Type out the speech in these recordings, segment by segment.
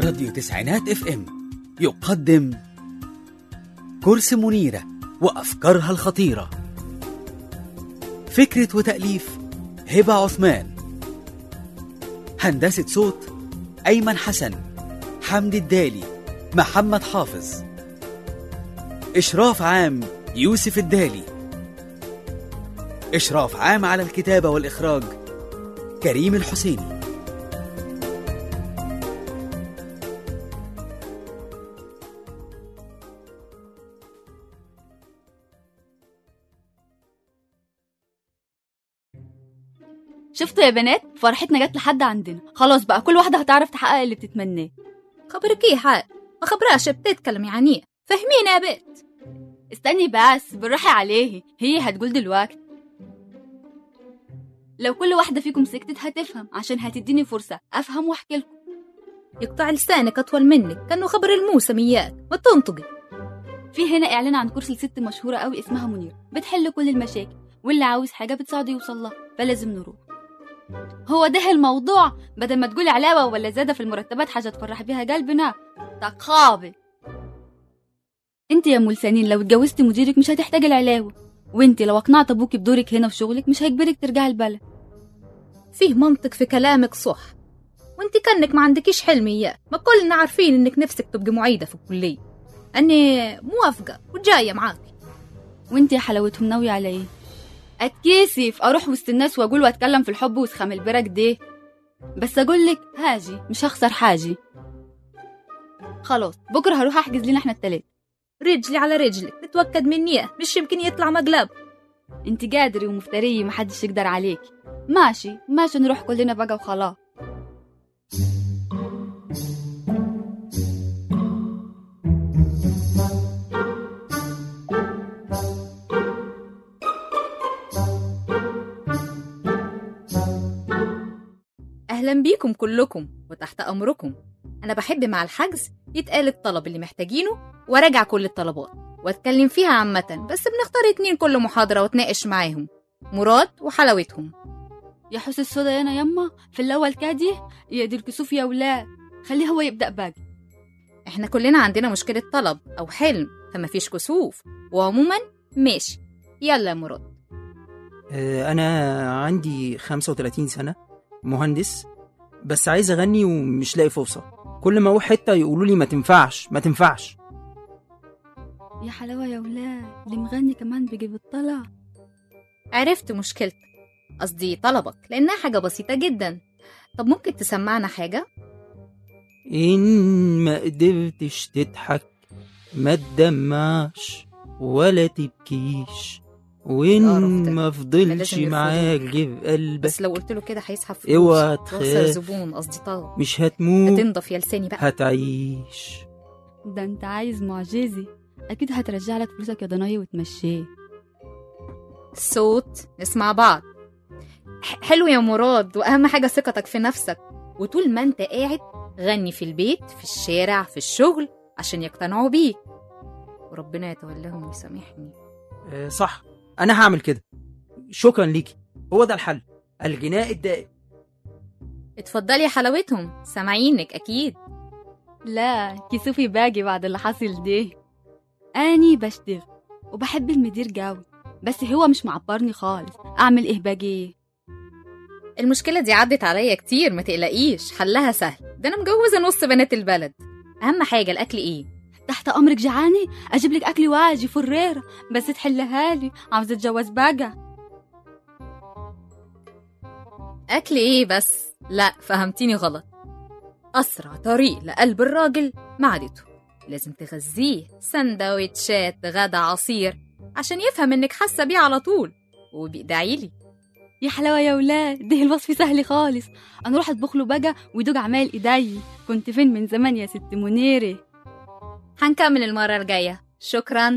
راديو تسعينات اف ام يقدم كرسي منيرة وأفكارها الخطيرة. فكرة وتأليف هبة عثمان. هندسة صوت أيمن حسن، حمد الدالي، محمد حافظ. إشراف عام يوسف الدالي. إشراف عام على الكتابة والإخراج كريم الحسيني. شفتوا يا بنات، فرحتنا جت لحد عندنا. خلاص بقى كل واحدة هتعرف تحقق اللي بتتمناه. خبرك ايه حال؟ ما خبراش بتتكلم يعني فهمينا يا بنت. استني بس بالراحة عليه، هي هتقول دلوقتي. لو كل واحدة فيكم سكتت هتفهم، عشان هتديني فرصة أفهم وأحكي لكم. يقطع لسانك أطول منك، كأنه خبر الموسميات، ما تنطقي. في هنا إعلان عن كرسي لست مشهورة قوي اسمها منيرة، بتحل كل المشاكل، واللي عاوز حاجة بتساعده يوصل لها، فلازم نروح. هو ده الموضوع، بدل ما تقولي علاوة ولا زيادة في المرتبات حاجة تفرح بيها قلبنا. تقابل انت يا ملسانين، لو اتجوزتي مديرك مش هتحتاج العلاوة، وانت لو اقنعت ابوكي بدورك هنا في شغلك مش هيجبرك ترجعي البلد. فيه منطق في كلامك صح، وانت كأنك ما عندكيش حلم اياه. ما كلنا عارفين انك نفسك تبقي معيدة في الكلية. اني موافقة وجاية معاكي. وانت يا حلاوتهم ناوية على ايه؟ اتكيسف اروح وسط الناس واقول واتكلم في الحب وسخام البرك ده، بس اقولك هاجي مش هخسر حاجة. خلاص بكرة هروح احجز لنا احنا التلاتة. رجلي على رجلك، تتوكد مني مش يمكن يطلع مقلب. انت قادري ومفترية محدش يقدر عليكي. ماشي نروح كلنا بقى وخلاص. أهلا بيكم كلكم وتحت أمركم. أنا بحب مع الحجز يتقال الطلب اللي محتاجينه وراجع كل الطلبات واتكلم فيها عامة، بس بنختار 2 كل محاضرة واتناقش معاهم، مراد وحلاوتهم. يا حس الصودا يانا يما في الأول كادي يا دي الكسوف يا ولاد، خليه هو يبدأ باقي. احنا كلنا عندنا مشكلة طلب أو حلم، فما فيش كسوف، وعموما ماشي. يلا يا مراد. أنا عندي 35 سنة، مهندس، بس عايز أغني ومش لاقي فرصة. كل ما أروح حتة يقولوا لي ما تنفعش. يا حلاوة يا ولاد، اللي مغني كمان بيجيب الطلع. عرفت مشكلتك، قصدي طلبك، لأنها حاجة بسيطة جدا. طب ممكن تسمعنا حاجة؟ إن ما قدرتش تضحك ما تدمعش ولا تبكيش، وإن ما فضلش معاك غير قلبك. بس لو قلت له كده هيسحب فلوس. اوعى تخاف، زبون قصدي طلب. مش هتموت، هتنضف يا لساني بقى، هتعيش. ده انت عايز معجزي، اكيد هترجع لك فلوسك يا ضناي وتمشيه. الصوت نسمع بعض. حلو يا مراد، واهم حاجه ثقتك في نفسك. وطول ما انت قاعد غني في البيت، في الشارع، في الشغل، عشان يقتنعوا بيك وربنا يتولاهم ويسامحني. صح، انا هعمل كده. شكرا ليكي، هو ده الحل، الغناء الدائم. اتفضلي يا حلاوتهم، سامعينك اكيد. لا كسوفي باجي بعد اللي حصل ده. اني بشتغل وبحب المدير قوي، بس هو مش معبرني خالص. اعمل ايه باجي؟ المشكله دي عدت عليا كتير، ما تقلقيش، حلها سهل. ده انا مجوزه نص بنات البلد. اهم حاجه الاكل ايه؟ تحت امرك، جعاني اجيب لك اكل واجي فريره، بس تحلها لي، عاوزه اتجوز بقى. اكل ايه بس؟ لا فهمتيني غلط. اسرع طريق لقلب الراجل معدته، لازم تغذيه سندوتشات غدا عصير عشان يفهم انك حاسه بيه على طول وبيدعيلي. يا حلاوه يا ولاد، ده الوصف سهل خالص. انا اروح اطبخ له بقى ويدوق عمال ايدي. كنت فين من زمان يا ست منيره؟ هنكمل المره الجايه، شكرا.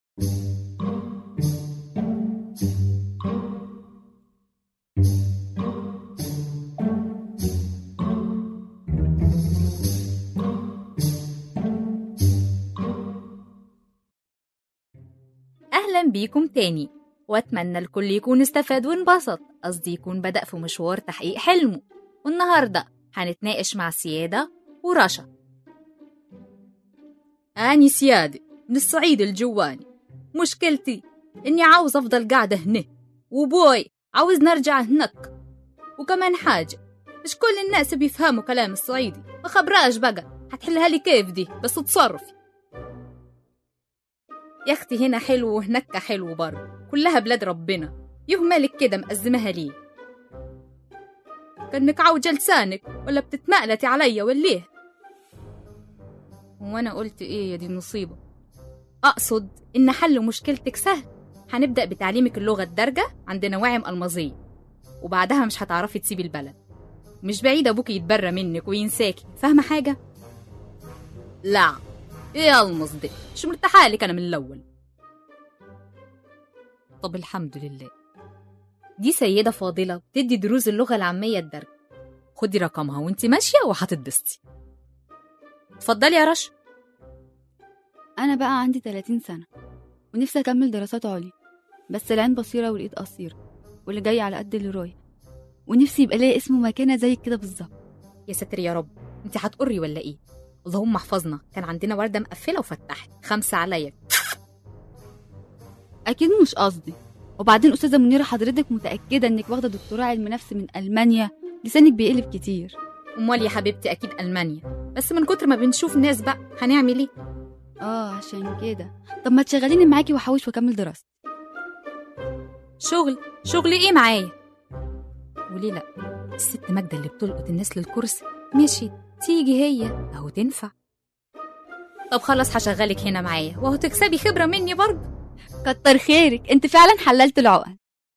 أهلا بيكم تاني، وأتمنى الكل يكون استفاد وانبسط، قصدي يكون بدأ في مشوار تحقيق حلمه. والنهاردة هنتناقش مع سيادة ورشا، أني سيادة من الصعيد الجواني. مشكلتي إني عاوز أفضل قاعدة هنا، وبوي عاوز نرجع هناك. وكمان حاجة، مش كل الناس بيفهموا كلام الصعيدي، ما خبراش بقى هتحلها لي كيف دي، بس تصرفي. يا أختي هنا حلو وهناك حلو برضه، كلها بلاد ربنا. يهملك كده مأزمها ليه؟ كأنك عوجة لسانك ولا بتتمقلتي عليا وليه؟ وانا قلت ايه يا دي النصيبة؟ اقصد ان حل مشكلتك سهل. هنبدأ بتعليمك اللغة الدارجة عند نواعم ألمظية، وبعدها مش هتعرفي تسيبي البلد. مش بعيد ابوك يتبرى منك وينساكي، فاهمة حاجة؟ لا، ايه ألمظ دي؟ مش مرتاحة لك انا من الاول. طب الحمد لله. دي سيدة فاضلة بتدي دروس اللغة العامية الدارجة. خدي رقمها وانتي ماشية وهتتبسطي. اتفضلي يا رشا. أنا بقى عندي 30 سنة ونفسي أكمل دراسات عليا، بس العين بصيرة والإيد قصيرة، واللي جاي على قد اللي رايح، ونفسي يبقى ليا اسم ومكانة زي كده بالظبط. يا ساتر يا رب، انتي هتقري ولا ايه؟ اللهم احفظنا، كان عندنا وردة مقفلة وفتحت 5 عليا. أكيد مش قصدي. وبعدين أستاذة منيرة، حضرتك متأكدة إنك واخدة دكتوراه علم نفس من ألمانيا؟ لسانك بيقلب كتير. امال يا حبيبتي اكيد ألمانيا، بس من كتر ما بنشوف ناس بقى هنعمل ايه؟ عشان كده. طب ما تشغليني معاكي وأحوش وأكمل دراستي. شغل ايه معايا؟ وليه لا؟ الست ماجدة اللي بتلقط الناس للكرسي مشيت، تيجي هي اهو تنفع. طب خلاص هشغلك هنا معايا، وهو تكسبي خبرة مني برضه. كتر خيرك، انت فعلا حللت العقد.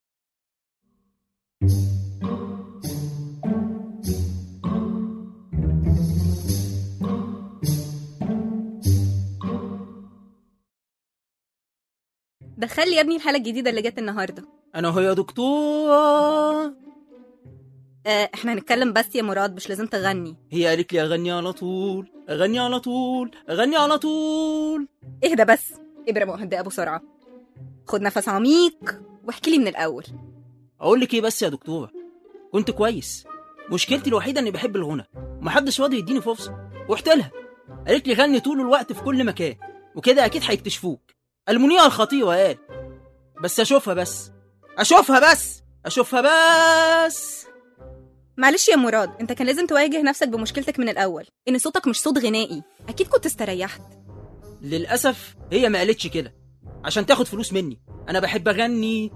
دخل لي يا ابني الحالة الجديدة اللي جت النهاردة. انا هو يا دكتور. احنا هنتكلم بس يا مراد، مش لازم تغني. هي قالت لي اغني على طول، اغني على طول، اغني على طول. اهدى بس، ابرة مهدئة بسرعة. خد نفس عميق واحكي لي من الأول. اقول لك ايه بس يا دكتور، كنت كويس. مشكلتي الوحيده اني بحب الغنى ومحدش راضي يديني فرصه. رحت لها قالت لي غني طول الوقت في كل مكان، وكده اكيد هيكتشفوك. المنية الخطيرة قال. بس اشوفها بس. معلش يا مراد، انت كان لازم تواجه نفسك بمشكلتك من الأول، ان صوتك مش صوت غنائي. اكيد كنت استريحت. للأسف هي ما قالتش كده عشان تاخد فلوس مني. انا بحب اغني.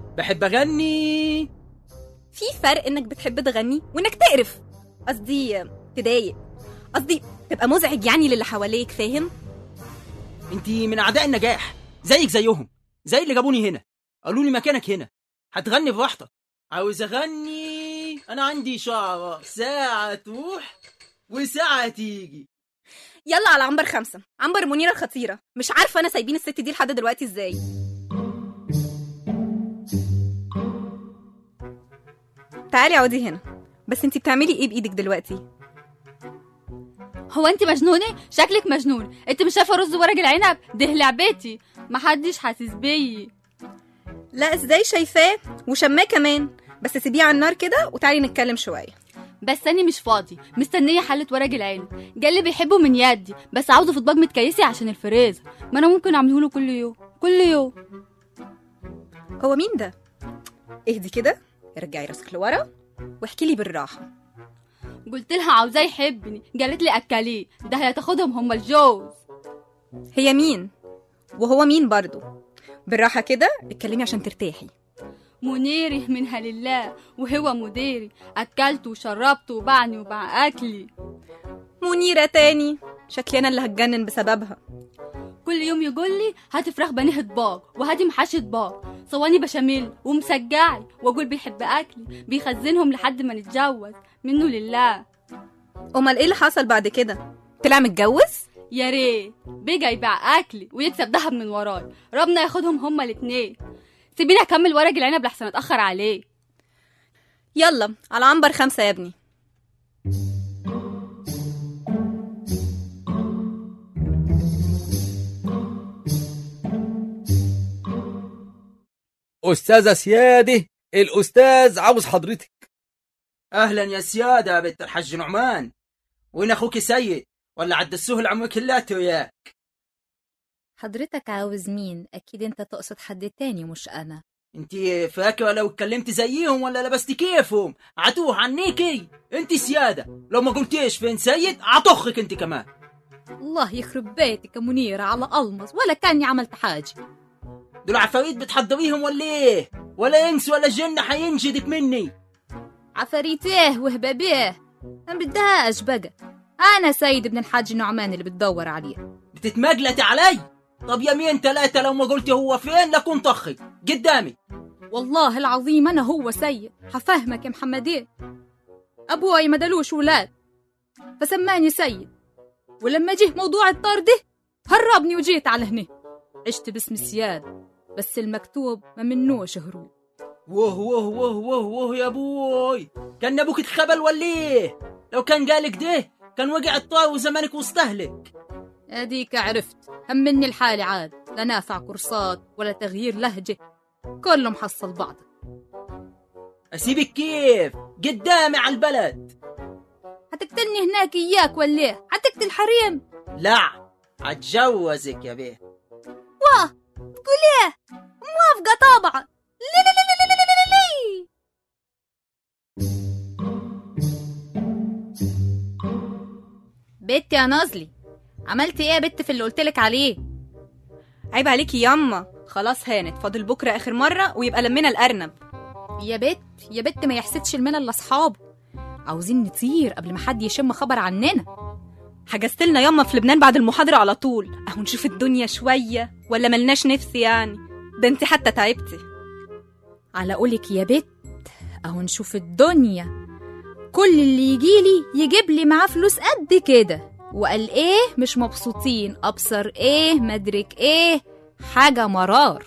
في فرق انك بتحب تغني وانك تقرف. قصدي تضايق، قصدي تبقى مزعج يعني للي حواليك، فاهم؟ انتي من اعداء النجاح، زيك زيهم، زي اللي جابوني هنا قالوا لي مكانك هنا، هتغني براحتك. عاوز اغني، انا عندي شعرة ساعة تروح وساعة تيجي. يلا على عنبر 5، عنبر منيرة الخطيرة. مش عارفة انا سايبين الست دي لحد دلوقتي ازاي. تعالي اقعدي هنا. بس انتي بتعملي ايه بايدك دلوقتي؟ هو انت مجنونه؟ شكلك مجنون. انت مش شايفه رز ورق العنب ده لعبتي، محدش حاسس بيي. لا ازاي شايفاه وشماه كمان. بس سيبيه على النار كده وتعالي نتكلم شويه. بس انا مش فاضي، مستنيه حله ورق العنب. جال اللي بيحبه من يدي، بس عاوزه في اطباق متكيسه عشان الفريزر. ما انا ممكن اعمله له كل يوم. هو مين ده؟ اهدي كده، ارجعي راسك لورا واحكي لي بالراحه. قلت لها عاوزاه يحبني، قالت لي اكليه، ده هتاخدهم هم الجوز. هي مين وهو مين برضو؟ بالراحه كده اتكلمي عشان ترتاحي. منيري منها لله، وهو مديري، اكلته وشربته وبعني وباع اكلي. منيره تاني؟ شكلي انا اللي هتجنن بسببها. كل يوم يقول لي هاتي فراخ بانيه اطباق وهاتي محاشي اطباق، صواني بشاميل ومسجعي، واقول بيحب اكلي، بيخزنهم لحد ما نتجوز. منه لله. امال ايه اللي حصل بعد كده؟ طلع متجوز؟ يا ريت بيجي يبيع اكلي ويكسب دهب من وراي. ربنا ياخدهم هما الاتنين. سيبيني اكمل ورق العنب لحسن اتاخر عليه. يلا على عنبر 5 يا ابني. أستاذة سيادة، الأستاذ عاوز حضرتك. اهلا يا سيادة يا بنت الحاج نعمان. وين اخوك سيد؟ ولا عدسوه العمو كلاته وياك؟ حضرتك عاوز مين؟ أكيد أنت تقصد حد تاني مش أنا. انت فاكره لو اتكلمت زيهم ولا لبست كيفهم عتوه عنيكي؟ انت سياده، لو ما قلتيش فين سيد عطخك انت كمان. الله يخرب بيتك يا منيرة على ألمظ، ولا كاني عملت حاجة. دول عفاريت بتحضريهم ولا ايه؟ ولا انس ولا الجنه حينجدك مني؟ عفاريتيه وهبابيه ما بدهاش بقى. أنا سيد ابن الحاج نعمان اللي بتدور عليه. بتتمجلتي علي؟ طب يمين 3 لو ما قلتي هو فين لكون طخي قدامي. والله العظيم أنا هو سيد، حفهمك يا محمدين. أبوي ما دلوش ولاد فسماني سيد، ولما جه موضوع الطار ده هربني وجيت على هنا. عشت باسم سياد بس المكتوب ما منوش هروب. ووه ووه ووه ووه ووه يا ابوي، كان ابوك اتخبل ولا ايه؟ لو كان قالك ده كان وقع الطار وزمانك واستهلك. اديك عرفت همني الحالي عاد، لا نافع كورسات ولا تغيير لهجة، كله محصل بعضه. اسيبك كيف؟ قدامي على البلد. هتقتلني هناك اياك ولا ايه؟ هتقتل حريم؟ لا هتجوزك يا بيه. واه تقول ايه؟ موافقة طبعا. لا لا لا لا لا لا لا لا. بنتي يا نازلي، عملتي ايه يا بنت في اللي قلتلك عليه؟ عيب عليكي ياما، خلاص هانت، فاضل بكرة آخر مرة ويبقى لمنا الأرنب. يا بت ما يحسدش الملل لاصحابه، عاوزين نطير قبل ما حد يشم خبر عننا. حجزتلنا ياما في لبنان بعد المحاضرة على طول، اهو نشوف الدنيا شوية ولا ملناش نفس يعني؟ ده انت حتى تعبتي. على قولك يا بت اهو نشوف الدنيا، كل اللي يجيلي يجيب لي معاه فلوس قد كده، وقال ايه مش مبسوطين، ابصر ايه مدرك ايه، حاجة مرار.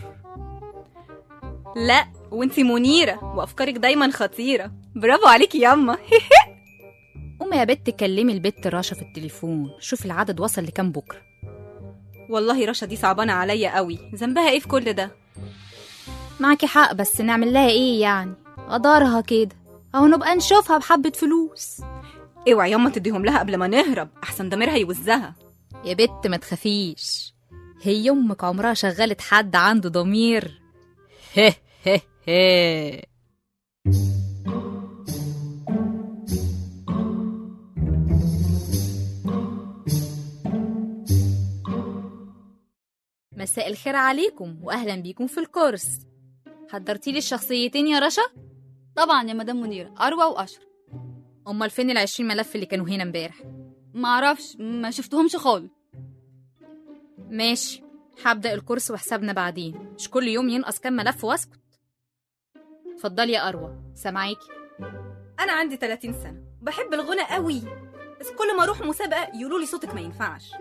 لا وانتي منيرة وافكارك دايما خطيرة، برافو عليكي ياما. قومي يا بت كلمي البت راشا في التليفون، شوفي العدد وصل لكام بكرة. والله راشا دي صعبانة عليا قوي، ذنبها ايه في كل ده؟ معاكي حق، بس نعمل لها ايه يعني؟ قدرها كده، او نبقى نشوفها بحبة فلوس. اوعي ياما تديهم لها قبل ما نهرب، احسن ضميرها يوزها. يا بت ما تخافيش، هي امك عمرها شغلت حد عنده ضمير؟ هه هه هه. مساء الخير عليكم واهلا بيكم في الكورس. حضرتي لي الشخصيتين يا رشا؟ طبعا يا مدام منيرة، أروى وأشرف. امال فين ال20 ملف اللي كانوا هنا امبارح؟ معرفش، ما شفتهمش خالص. ماشي، هبدأ الكورس وحسابنا بعدين، مش كل يوم ينقص كام ملف واسكت. اتفضلي يا أروى، سامعاكي. انا عندي 30 سنة، بحب الغنى قوي، بس كل ما اروح مسابقة يقولوا لي صوتك ما ينفعش.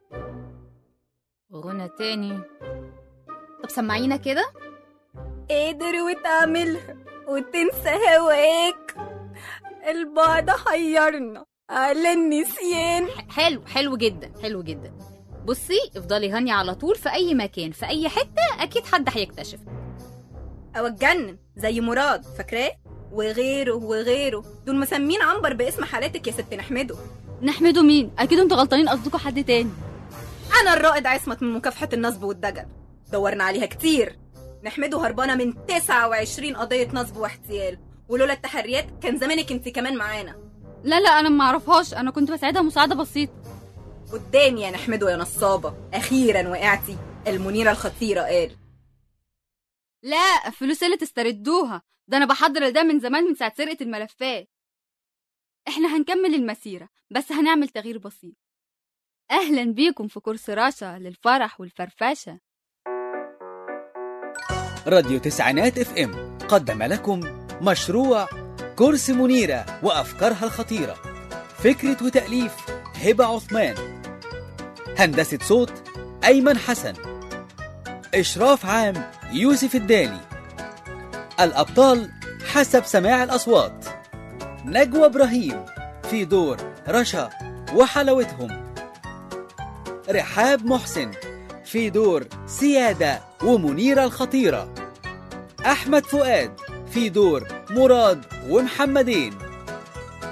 غنى تاني؟ طب سمعينا كده. قادر وتعملها وتنسى هواك، البعد حيرنا على النسيان. حلو جدا، حلو جدا. بصي افضلي غني على طول في اي مكان في اي حتة، اكيد حد هيكتشف. او اتجنن زي مراد، فاكراه؟ وغيره دول مسمين عنبر باسم حالاتك يا ست نحمده. نحمده مين؟ أكيد انتوا غلطانين، قصدكوا حد تاني. انا الرائد عصمت من مكافحة النصب والدجل، دورنا عليها كتير. نحمده هربانة من 29 قضية نصب واحتيال، ولولا التحريات كان زمانك انت كمان معانا. لا أنا ما أعرفهاش، أنا كنت بساعدها مساعدة بسيطة. قدامي يا نحمده يا نصابة، أخيرا وقعتي، المنيرة الخطيرة قال. لا، فلوس اللي تستردوها، ده أنا بحضر ده من زمان، من ساعة سرقة الملفات. إحنا هنكمل المسيرة، بس هنعمل تغيير بسيط. أهلا بيكم في كورس رشا للفرح والفرفشة. راديو تسعينات اف ام قدم لكم مشروع كورس منيرة وأفكارها الخطيرة. فكرة وتأليف هبة عثمان، هندسة صوت أيمن حسن، إشراف عام يوسف الدالي. الأبطال حسب سماع الأصوات: نجوى إبراهيم في دور رشا وحلاوتهم، رحاب محسن في دور سيادة ومنيرة الخطيرة، أحمد فؤاد في دور مراد ومحمدين،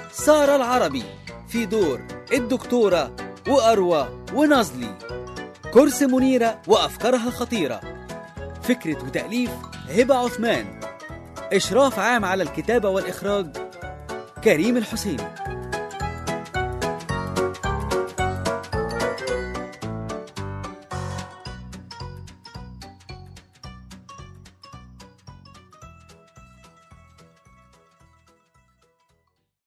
سارة العربي في دور الدكتورة وأروى ونازلي، كرسي منيرة وأفكارها خطيرة. فكرة وتأليف هبة عثمان. إشراف عام على الكتابة والإخراج كريم الحسين.